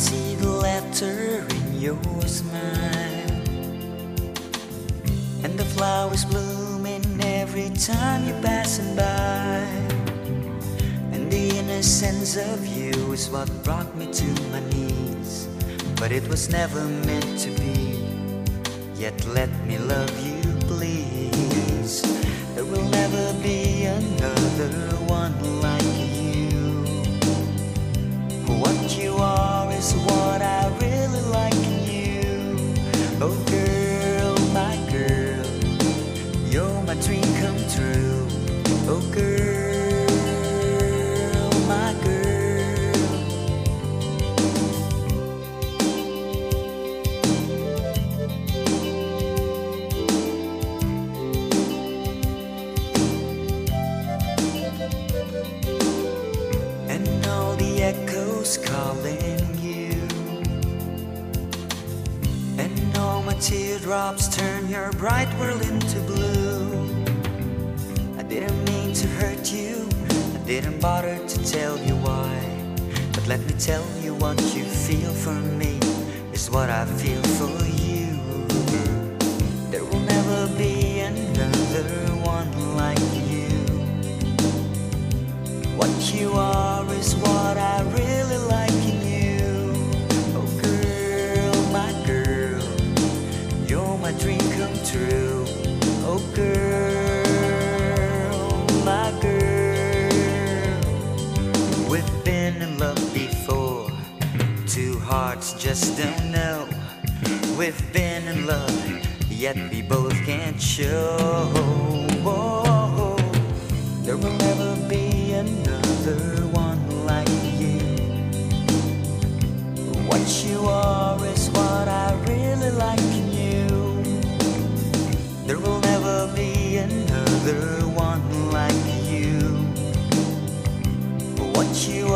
see the laughter in your smile, and the flowers blooming every time you're passing by. And the innocence of you is what brought me to my knees. But it was never meant to be, yet let me love you, please. There will never be another one like you. What you are is what I really like in you. Oh girl, my girl, you're my dream come true. Oh girl, my girl. And all the echoes calling you, and all my teardrops turn your bright world into blue. I didn't mean to hurt you, I didn't bother to tell you why. But let me tell you, what you feel for me is what I feel for you. There will never be another one like you. What you are is what I really like in you. Oh girl, my girl, you're my dream come true. Oh girl, my girl. We've been in love before, two hearts just don't know. We've been in love, yet we both can't show. There will never be another one like you. What you are is what I really like in you. There will never be another one like you. What you